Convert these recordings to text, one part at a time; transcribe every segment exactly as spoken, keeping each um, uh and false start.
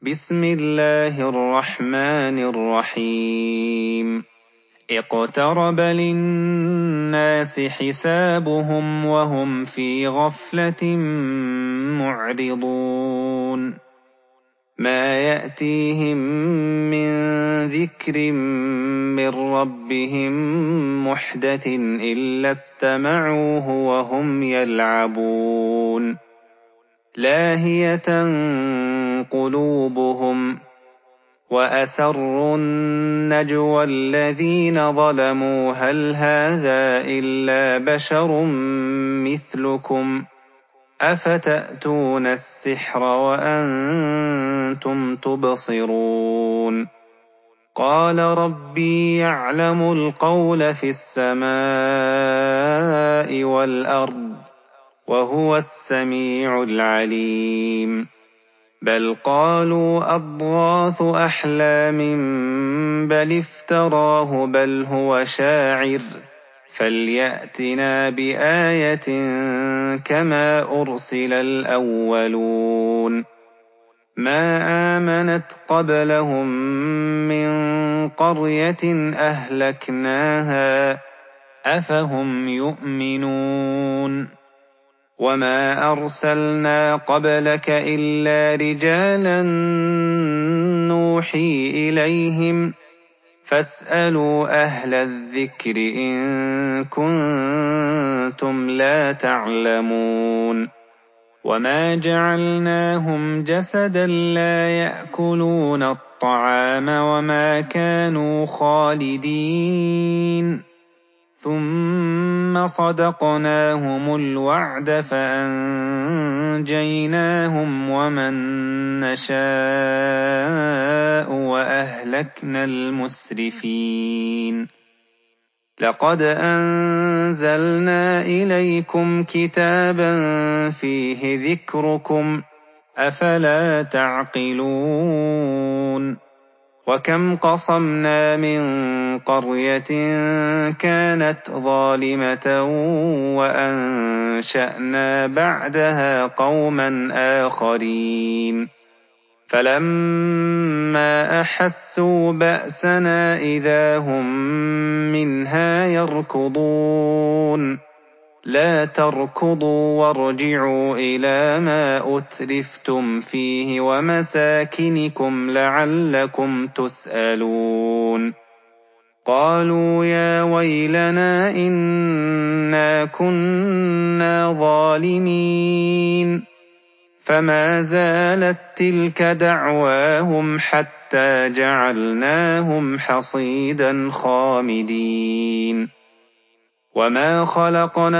بسم الله الرحمن الرحيم اقترب للناس حسابهم وهم في غفلة معرضون ما يأتيهم من ذكر من ربهم محدث إلا استمعوه وهم يلعبون لاهية قلوبهم وأسروا النجوى الذين ظلموا هل هذا إلا بشر مثلكم أفتأتون السحر وأنتم تبصرون قال ربي يعلم القول في السماء والأرض وهو السميع العليم بل قالوا أضغاث أحلام بل افتراه بل هو شاعر فليأتنا بآية كما أرسل الأولون ما آمنت قبلهم من قرية أهلكناها أفهم يؤمنون وما أرسلنا قبلك إلا رجالا نوحي إليهم فاسألوا أهل الذكر إن كنتم لا تعلمون وما جعلناهم جسدا لا يأكلون الطعام وما كانوا خالدين ثم صدقناهم الوعد فأنجيناهم ومن نشاء وأهلكنا المسرفين لقد أنزلنا إليكم كتابا فيه ذكركم أفلا تعقلون وكم قصمنا من قرية كانت ظالمة وأنشأنا بعدها قوما آخرين فلما أحسوا بأسنا إذا هم منها يركضون لا تركضوا وارجعوا إلى ما أترفتم فيه ومساكنكم لعلكم تسألون قالوا يا ويلنا إنا كنا ظالمين فما زالت تلك دعواهم حتى جعلناهم حصيدا خامدين وما خلقنا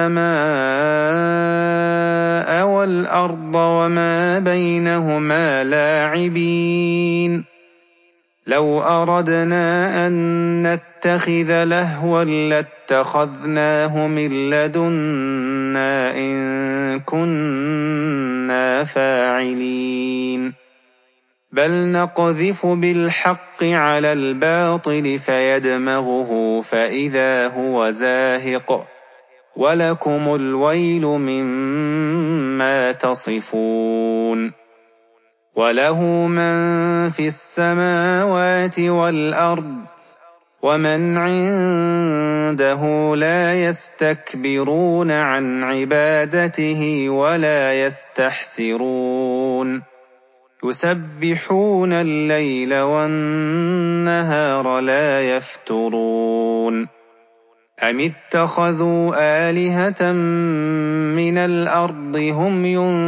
السماء والأرض وما بينهما لاعبين لو أردنا أن نتخذ لهوا لاتخذناه من لدنا إن كنا فاعلين بل نقذف بالحق على الباطل فيدمغه فإذا هو زاهق ولكم الويل مما تصفون وله من في السماوات والأرض ومن عنده لا يستكبرون عن عبادته ولا يستحسرون يسبحون الليل والنهار لا يفترون أم اتخذوا آلهة من الأرض هم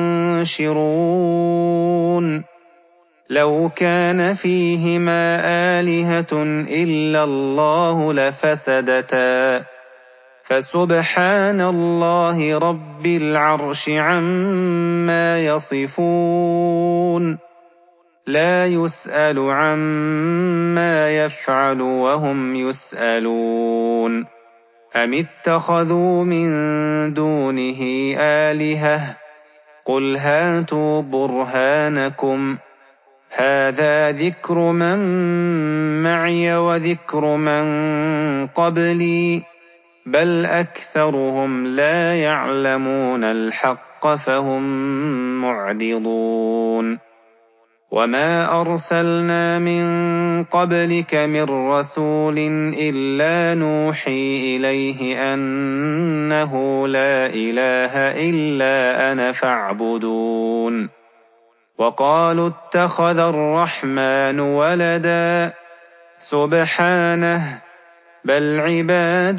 ينشرون لو كان فيهما آلهة إلا الله لفسدتا فسبحان الله رب العرش عما يصفون لا يسأل عما يفعل وهم يسألون أم اتخذوا من دونه آلهة قل هاتوا برهانكم هذا ذكر من معي وذكر من قبلي بل أكثرهم لا يعلمون الحق فهم معرضون وما أرسلنا من قبلك من رسول إلا نوحي إليه أنه لا إله إلا أنا فاعبدون وقالوا اتخذ الرحمن ولدا سبحانه بل عباد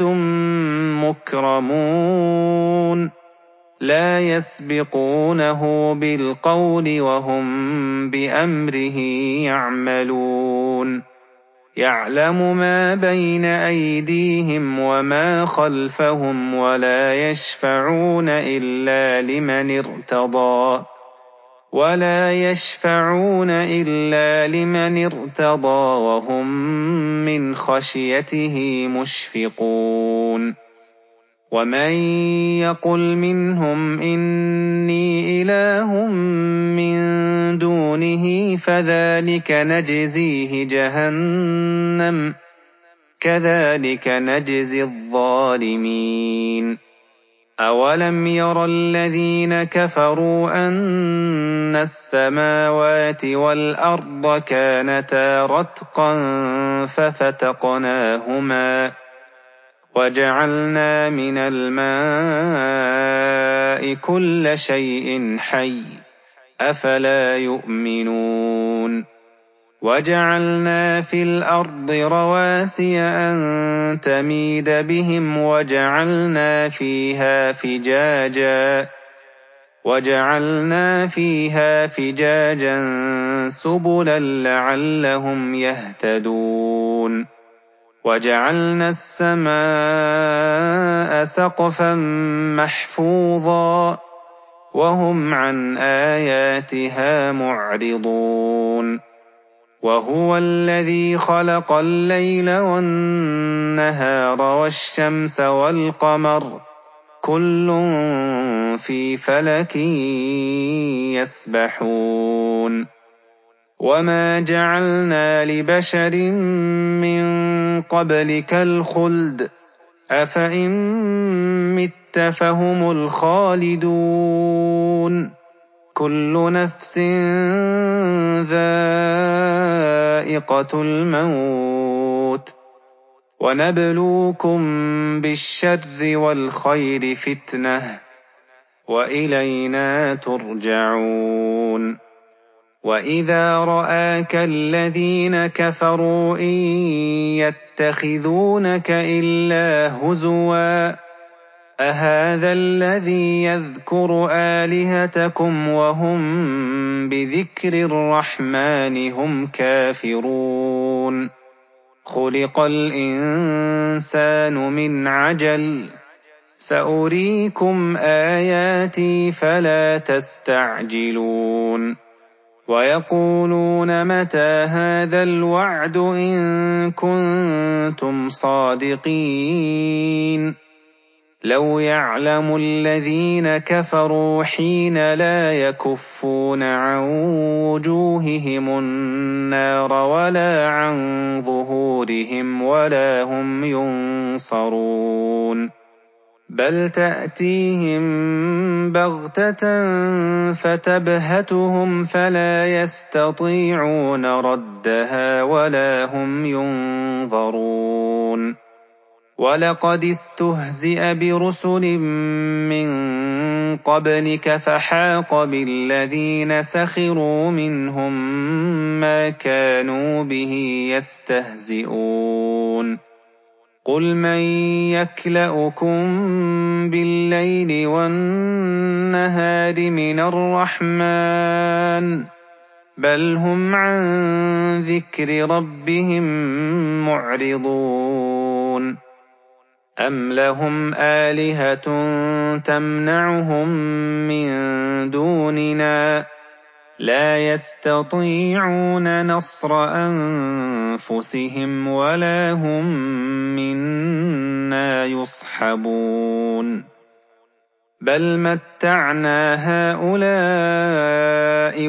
مكرمون لا يسبقونه بالقول وهم بأمره يعملون يعلم ما بين أيديهم وما خلفهم ولا يشفعون إلا لمن ارتضى ولا يشفعون إلا لمن ارتضى وهم من خشيته مشفقون ومن يقل منهم إني إله من دونه فذلك نجزيه جهنم كذلك نجزي الظالمين أولم ير الذين كفروا أن السماوات والأرض كانتا رتقا ففتقناهما وجعلنا من الماء كل شيء حي أفلا يؤمنون وجعلنا في الأرض رواسي أن تميد بهم وجعلنا فيها فجاجا وجعلنا فيها فجاجا سبلا لعلهم يهتدون وجعلنا السماء سقفا محفوظا وهم عن آياتها معرضون وهو الذي خلق الليل والنهار والشمس والقمر كل في فلك يسبحون وما جعلنا لبشر من قبلك الخلد أفإن مت فهم الخالدون كل نفس ذائقة الموت ونبلوكم بالشر والخير فتنة وإلينا ترجعون وإذا رآك الذين كفروا إن يتخذونك إلا هزوا أهذا الذي يذكر آلهتكم وهم بذكر الرحمن هم كافرون خلق الإنسان من عجل سأريكم آياتي فلا تستعجلون ويقولون متى هذا الوعد إن كنتم صادقين لو يعلم الذين كفروا حين لا يكفون عن وجوههم النار ولا عن ظهورهم ولا هم ينصرون بل تأتيهم بغتة فتبهتهم فلا يستطيعون ردها ولا هم ينظرون ولقد استهزئ برسل من قبلك فحاق بالذين سخروا منهم ما كانوا به يستهزئون قل من يكلؤكم بالليل والنهار من الرحمن بل هم عن ذكر ربهم معرضون أم لهم آلهة تمنعهم من دوننا لا يستطيعون نصر أنفسهم ولا هم منا يصحبون بل متعنا هؤلاء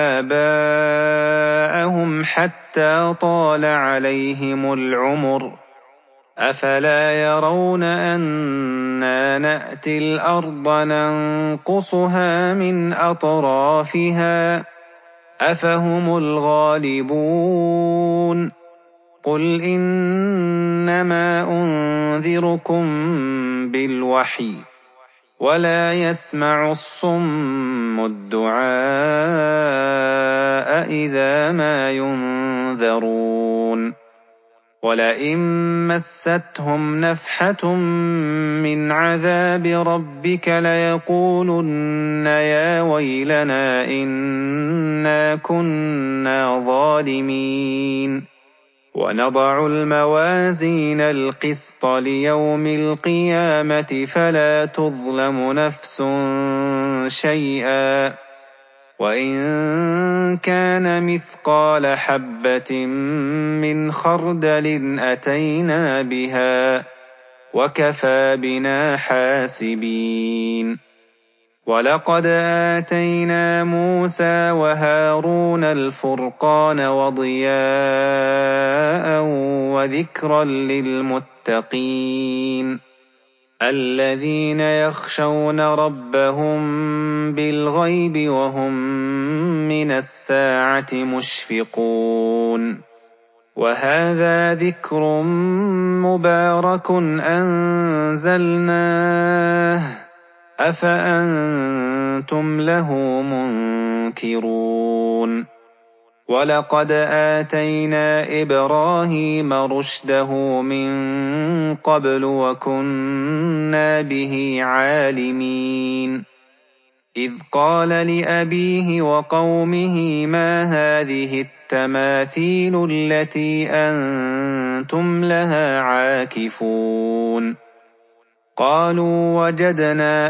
وآباءهم حتى طال عليهم العمر أفلا يرون أنا نأتي الأرض ننقصها من أطرافها أَفَهُمُ الْغَالِبُونَ قُلْ إِنَّمَا أُنذِرُكُم بِالْوَحْيِ وَلَا يَسْمَعُ الصُّمُّ الدُّعَاءَ إِذَا مَا يُنذَرُونَ وَلَئِن مَّسَّتْهُمْ نَفْحَةٌ مِّنْ عَذَابِ رَبِّكَ لَيَقُولُنَّ يَا وَيْلَنَا إِنَّا كُنَّا ظَالِمِينَ وَنَضَعُ الْمَوَازِينَ الْقِسْطَ لِيَوْمِ الْقِيَامَةِ فَلَا تُظْلَمُ نَفْسٌ شَيْئًا وَإِن كَانَ مِثْقَالَ حَبَّةٍ مِّنْ خَرْدَلٍ أَتَيْنَا بِهَا وَكَفَىٰ بِنَا حَاسِبِينَ وَلَقَدْ آتَيْنَا مُوسَىٰ وَهَارُونَ الْفُرْقَانَ وَضِيَاءً وَذِكْرًا لِّلْمُتَّقِينَ الَّذِينَ يَخْشَوْنَ رَبَّهُم بِالْغَيْبِ وَهُم مِّنَ السَّاعَةِ مُشْفِقُونَ وَهَٰذَا ذِكْرٌ مُّبَارَكٌ أَنزَلْنَاهُ أَفَأَنتُمْ لَهُ مُنكِرُونَ وَلَقَدْ آتَيْنَا إِبْرَاهِيمَ رُشْدَهُ مِن قَبْلُ وَكُنَّا بِهِ عَالِمِينَ إِذْ قَالَ لِأَبِيهِ وَقَوْمِهِ مَا هَٰذِهِ التَّمَاثِيلُ الَّتِي أَنتُمْ لَهَا عَاكِفُونَ قَالُوا وَجَدْنَا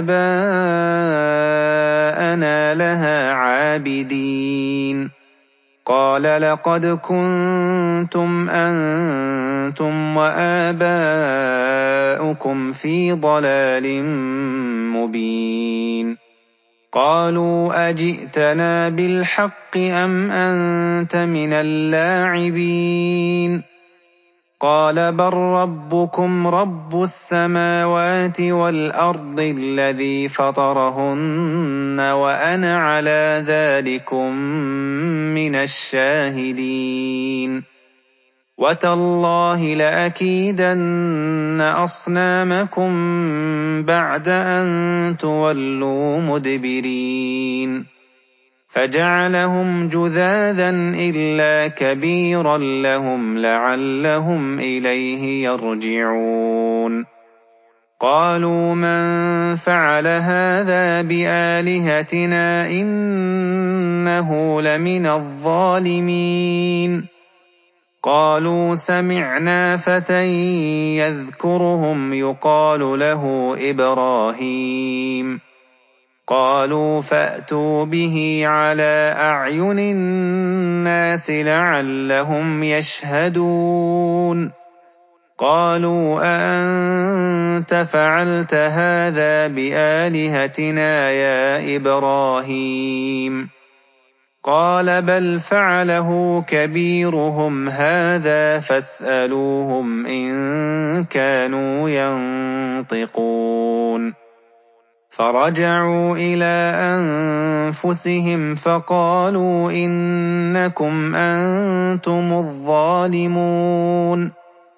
آبَاءَنَا لَهَا عَابِدِينَ قَالَ لَقَدْ كُنتُمْ أَنتُمْ وَآبَاؤُكُمْ فِي ضَلَالٍ مُّبِينٍ قَالُوا أَجِئْتَنَا بِالْحَقِّ أَمْ أَنتَ مِنَ اللاعبين قَالَ بَل رَّبُّكُمْ رَبُّ السَّمَاوَاتِ وَالْأَرْضِ الَّذِي فَطَرَهُنَّ وَأَنَا عَلَىٰ ذَٰلِكُم مِّنَ الشَّاهِدِينَ وَتَاللَّهِ لَأَكِيدَنَّ أَصْنَامَكُم بَعْدَ أَن تُوَلُّوا مُدْبِرِينَ فَجَعَلَهُمْ جُذَاذًا إِلَّا كَبِيرًا لَّهُمْ لَعَلَّهُمْ إِلَيْهِ يَرْجِعُونَ قَالُوا مَن فَعَلَ هَٰذَا بِآلِهَتِنَا إِنَّهُ لَمِنَ الظَّالِمِينَ قَالُوا سَمِعْنَا فَتًى يَذْكُرُهُمْ يُقَالُ لَهُ إِبْرَاهِيمُ قَالُوا فَأْتُوا بِهِ عَلَىٰ أَعْيُنِ النَّاسِ لَعَلَّهُمْ يَشْهَدُونَ قَالُوا أَأَنتَ فَعَلْتَ هَٰذَا بِآلِهَتِنَا يَا إِبْرَاهِيمُ قَالَ بَلْ فَعَلَهُ كَبِيرُهُمْ هَٰذَا فَاسْأَلُوهُمْ إِن كَانُوا يَنطِقُونَ فَرَجَعُوا إِلَىٰ أَنفُسِهِمْ فَقَالُوا إِنَّكُمْ أَنتُمُ الظَّالِمُونَ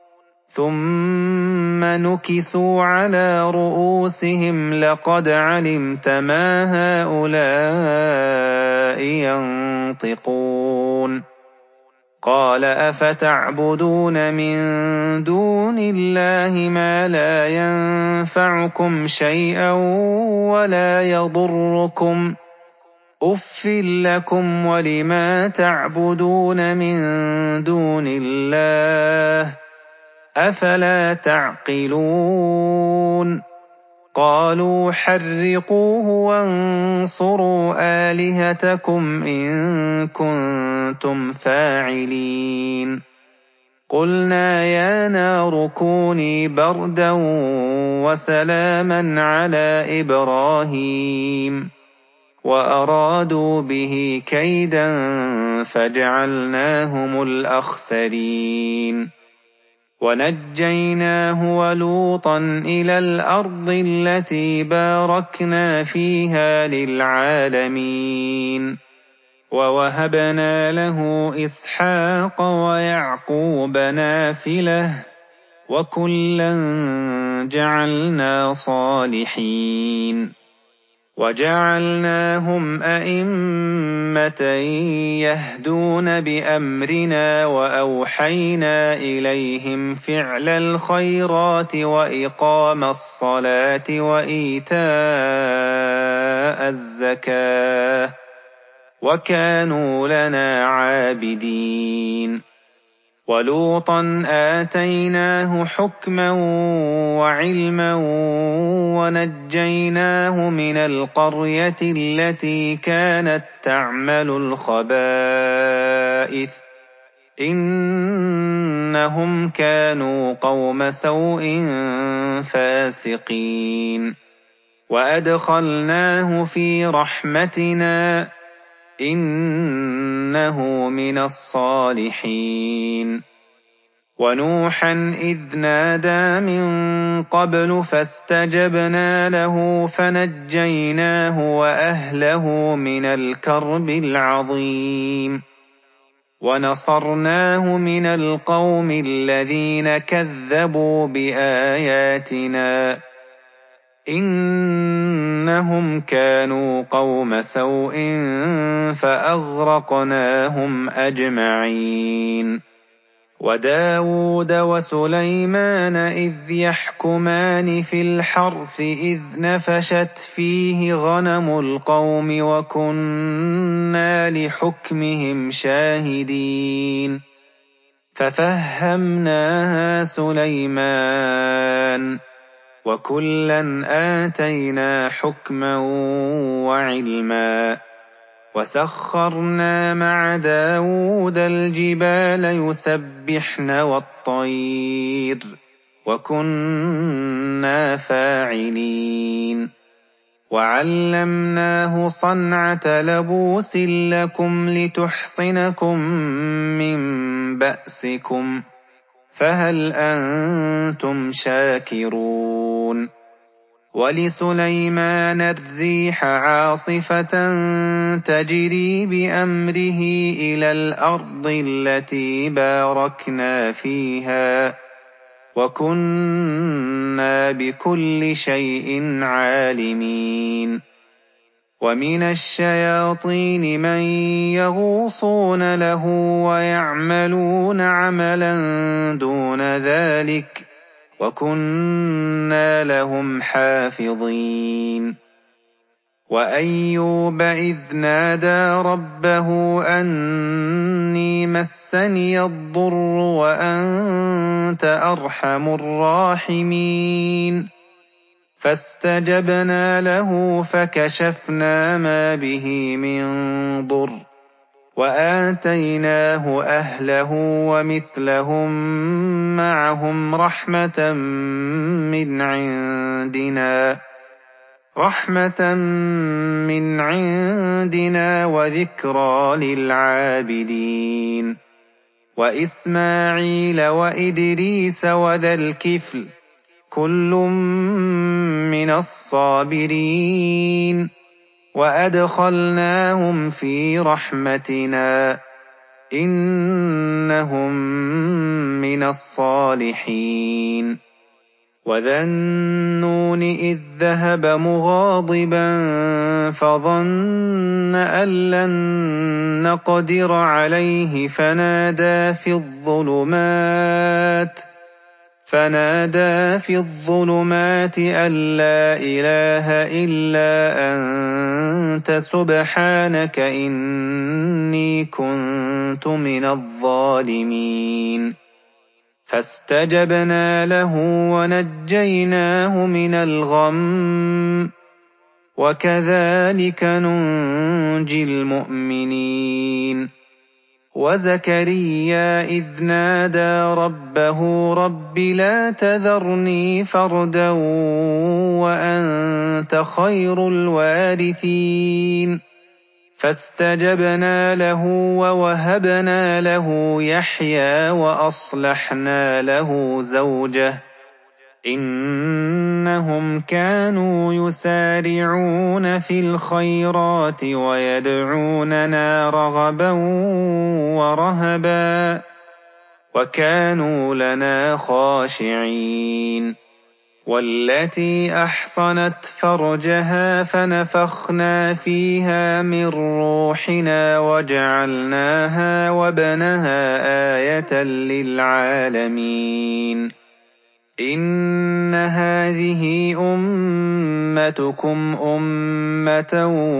ثُمَّ نُكِسُوا عَلَىٰ رُءُوسِهِمْ لَقَدْ عَلِمْتَ مَا هَٰؤُلَاءِ يَنطِقُونَ قَالَ أَفَتَعْبُدُونَ مِن دُونِ اللَّهِ مَا لَا يَنفَعُكُمْ شَيْئًا وَلَا يَضُرُّكُمْ أُفٍّ لَّكُمْ وَلِمَا تَعْبُدُونَ مِن دُونِ اللَّهِ أَفَلَا تَعْقِلُونَ قَالُوا حَرِّقُوهُ وَانصُرُوا آلِهَتَكُمْ إِن كُنتُمْ فَاعِلِينَ قُلْنَا يَا نَارُ كُونِي بَرْدًا وَسَلَامًا عَلَىٰ إِبْرَاهِيمَ وَأَرَادُوا بِهِ كَيْدًا فَجَعَلْنَاهُمُ الْأَخْسَرِينَ وَنَجَّيْنَاهُ وَلُوطًا إِلَى الْأَرْضِ الَّتِي بَارَكْنَا فِيهَا لِلْعَالَمِينَ ووهبنا له إسحاق ويعقوب نافلة وكلا جعلنا صالحين وجعلناهم أئمة يهدون بأمرنا وأوحينا إليهم فعل الخيرات وإقام الصلاة وإيتاء الزكاة وكانوا لنا عابدين ولوطا آتيناه حكما وعلما ونجيناه من القرية التي كانت تعمل الخبائث إنهم كانوا قوم سوء فاسقين وأدخلناه في رحمتنا إنه من الصالحين ونوحا إذ نادى من قبل فاستجبنا له فنجيناه وأهله من الكرب العظيم ونصرناه من القوم الذين كذبوا بآياتنا إنهم كانوا قوم سوء فأغرقناهم أجمعين وداود وسليمان إذ يحكمان في الحرث إذ نفشت فيه غنم القوم وكنا لحكمهم شاهدين ففهمناها سليمان وكلا آتينا حكما وعلما وسخرنا مع داود الجبال يسبحن والطير وكنا فاعلين وعلمناه صنعة لبوس لكم لتحصنكم من بأسكم فهل أنتم شاكرون ولسليمان الريح عاصفة تجري بأمره إلى الأرض التي باركنا فيها وكنا بكل شيء عالمين ومن الشياطين من يغوصون له ويعملون عملا دون ذلك وكنا لهم حافظين وأيوب إذ نادى ربه أني مسني الضر وأنت أرحم الراحمين فاستجبنا له فكشفنا ما به من ضر وآتيناه أهله ومثلهم معهم رحمة من عندنا رحمة من عندنا وذكرى للعابدين وإسماعيل وإدريس وذا الكفل كل من الصابرين وأدخلناهم في رحمتنا إنهم من الصالحين وذا النون إذ ذهب مغاضبا فظن أن لن نقدر عليه فنادى في الظلمات فنادى في الظلمات أن لا إله إلا أنت سبحانك إني كنت من الظالمين فاستجبنا له ونجيناه من الغم وكذلك ننجي المؤمنين وزكريا إذ نادى ربه رب لا تذرني فردا وأنت خير الوارثين فاستجبنا له ووهبنا له يحيى وأصلحنا له زوجه إنهم كانوا يسارعون في الخيرات ويدعوننا رغبا ورهبا وكانوا لنا خاشعين والتي أحصنت فرجها فنفخنا فيها من روحنا وجعلناها وابنها آية للعالمين إن هذه أمتكم أمة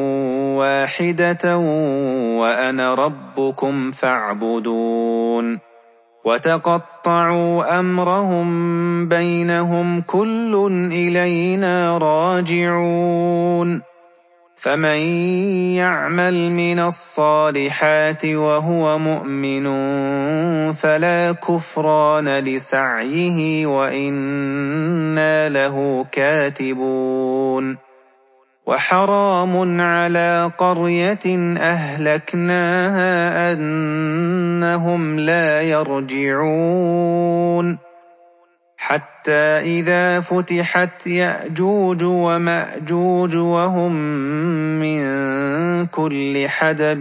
واحدة وأنا ربكم فاعبدون وتقطعوا أمرهم بينهم كل إلينا راجعون فمن يعمل من الصالحات وهو مؤمن فلا كفران لسعيه وإنا له كاتبون وحرام على قرية أهلكناها أنهم لا يرجعون حتى إذا فتحت يأجوج ومأجوج وهم من كل حدب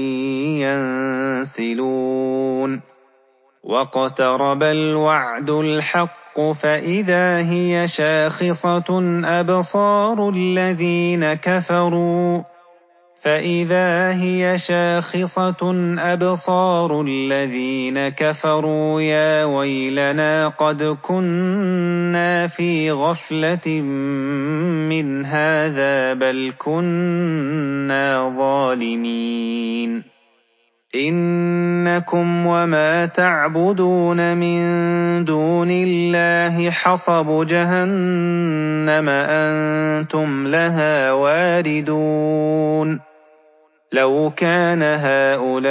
ينسلون واقترب الوعد الحق فإذا هي شاخصة أبصار الذين كفروا فإذا هي شاخصة أبصار الذين كفروا يا ويلنا قد كنا في غفلة من هذا بل كنا ظالمين إنكم وما تعبدون من دون الله حصب جهنم أنتم لها واردون لو كان هؤلاء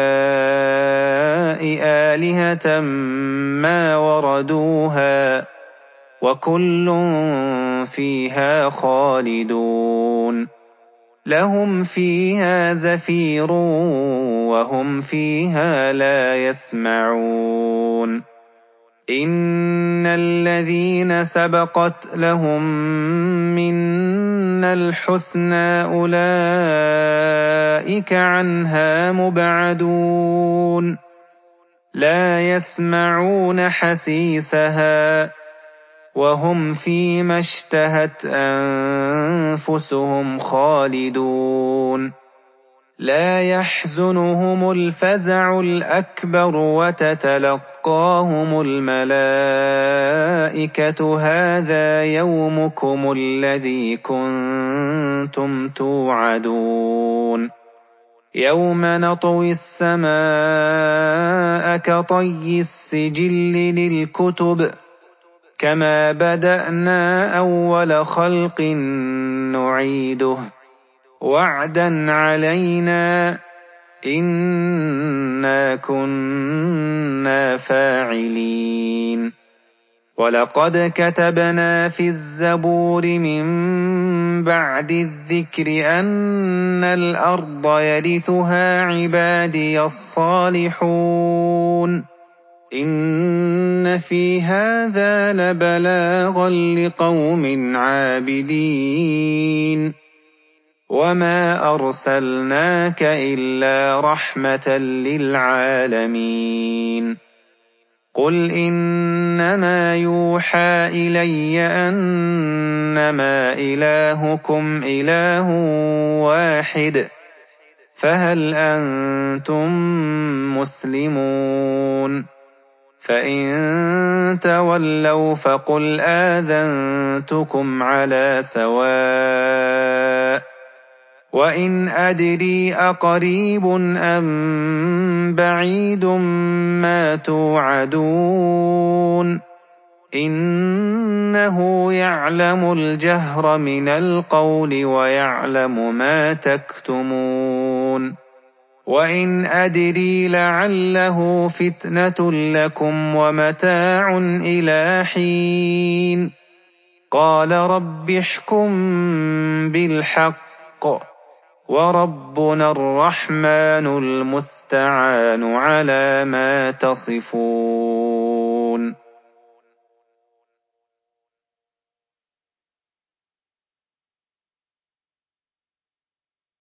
آلهة ما وردوها وكل فيها خالدون لهم فيها زفير وهم فيها لا يسمعون إن الذين سبقت لهم منا الحسنى أولئك عنها مبعدون لا يسمعون حسيسها وهم فيما اشتهت أنفسهم خالدون لا يحزنهم الفزع الأكبر وتتلقاهم الملائكة هذا يومكم الذي كنتم توعدون يوم نطوي السماء كطي السجل للكتب كما بدأنا أول خلق نعيده وعدا علينا إنا كنا فاعلين ولقد كتبنا في الزبور من بعد الذكر أن الأرض يرثها عبادي الصالحون إن في هذا لبلاغا لقوم عابدين وما أرسلناك إلا رحمة للعالمين قل إنما يوحى إلي أنما إلهكم إله واحد فهل أنتم مسلمون فإن تولوا فقل آذنتكم على سواء وإن أدري أقريب أم بعيد ما توعدون إنه يعلم الجهر من القول ويعلم ما تكتمون وإن أدري لعله فتنة لكم ومتاع إلى حين قال رب احكم بالحق وربنا الرحمن المستعان على ما تصفون.